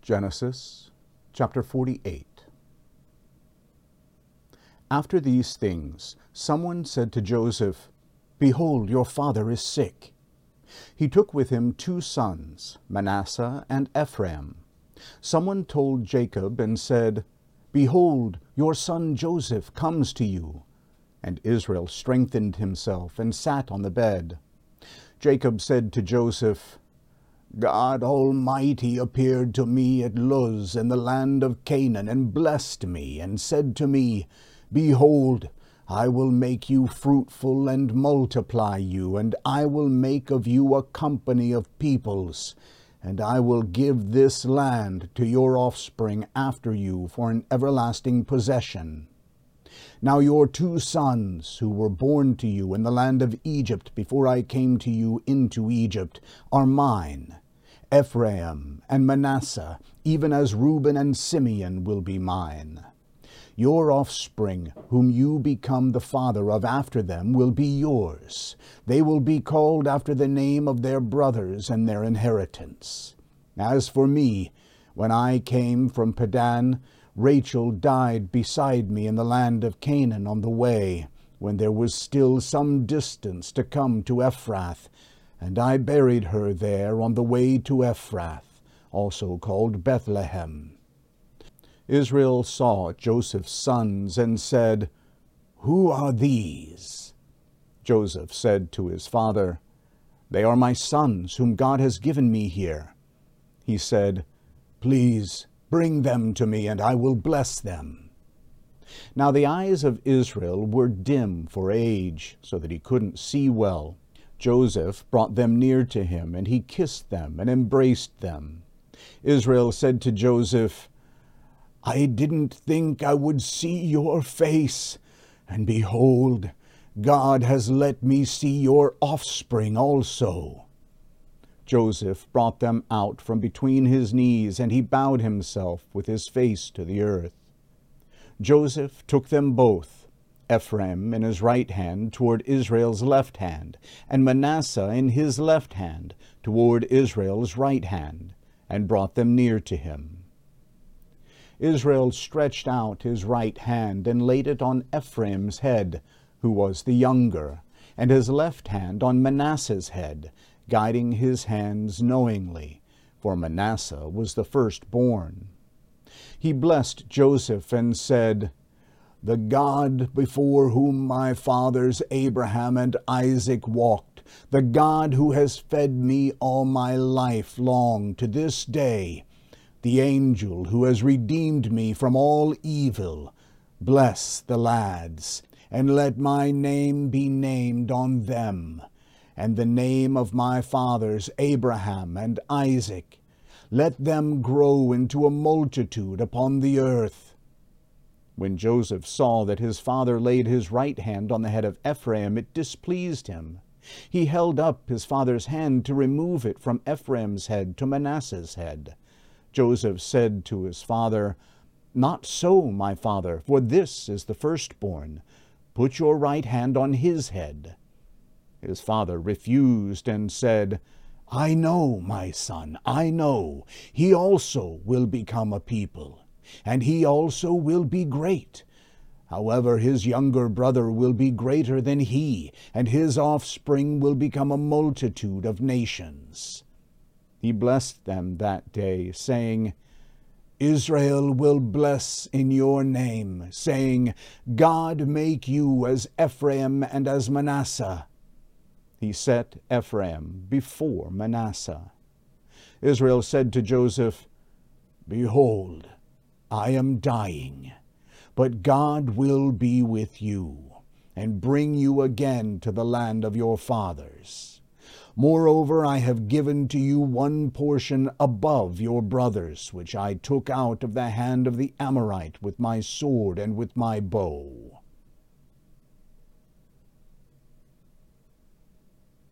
Genesis chapter 48. After these things, someone said to Joseph, "Behold, your father is sick." He took with him 2 sons, Manasseh and Ephraim. Someone told Jacob and said, "Behold, your son Joseph comes to you." And Israel strengthened himself and sat on the bed. Jacob said to Joseph, "God Almighty appeared to me at Luz in the land of Canaan, and blessed me, and said to me, Behold, I will make you fruitful and multiply you, and I will make of you a company of peoples, and I will give this land to your offspring after you for an everlasting possession. Now your 2 sons, who were born to you in the land of Egypt before I came to you into Egypt, are mine. Ephraim and Manasseh, even as Reuben and Simeon, will be mine. Your offspring, whom you become the father of after them, will be yours. They will be called after the name of their brothers and their inheritance. As for me, when I came from Padan, Rachel died beside me in the land of Canaan on the way, when there was still some distance to come to Ephrath, and I buried her there on the way to Ephrath, also called Bethlehem. Israel saw Joseph's sons and said, "Who are these?" Joseph said to his father, "They are my sons, whom God has given me here." He said, "Please bring them to me, and I will bless them." Now the eyes of Israel were dim for age, so that he couldn't see well. Joseph brought them near to him, and he kissed them and embraced them. Israel said to Joseph, "I didn't think I would see your face, and behold, God has let me see your offspring also." Joseph brought them out from between his knees, and he bowed himself with his face to the earth. Joseph took them both, Ephraim in his right hand toward Israel's left hand, and Manasseh in his left hand toward Israel's right hand, and brought them near to him. Israel stretched out his right hand and laid it on Ephraim's head, who was the younger, and his left hand on Manasseh's head, guiding his hands knowingly, for Manasseh was the firstborn. He blessed Joseph and said, "The God before whom my fathers Abraham and Isaac walked, the God who has fed me all my life long to this day, the angel who has redeemed me from all evil, bless the lads, and let my name be named on them, and the name of my fathers Abraham and Isaac. Let them grow into a multitude upon the earth." When Joseph saw that his father laid his right hand on the head of Ephraim, it displeased him. He held up his father's hand to remove it from Ephraim's head to Manasseh's head. Joseph said to his father, "Not so, my father, for this is the firstborn. Put your right hand on his head." His father refused and said, "I know, my son, I know. He also will become a people, and he also will be great. However, his younger brother will be greater than he, and his offspring will become a multitude of nations." He blessed them that day, saying, "Israel will bless in your name, saying, God make you as Ephraim and as Manasseh." He set Ephraim before Manasseh. Israel said to Joseph, "Behold, I am dying, but God will be with you, and bring you again to the land of your fathers. Moreover, I have given to you one portion above your brothers, which I took out of the hand of the Amorite with my sword and with my bow.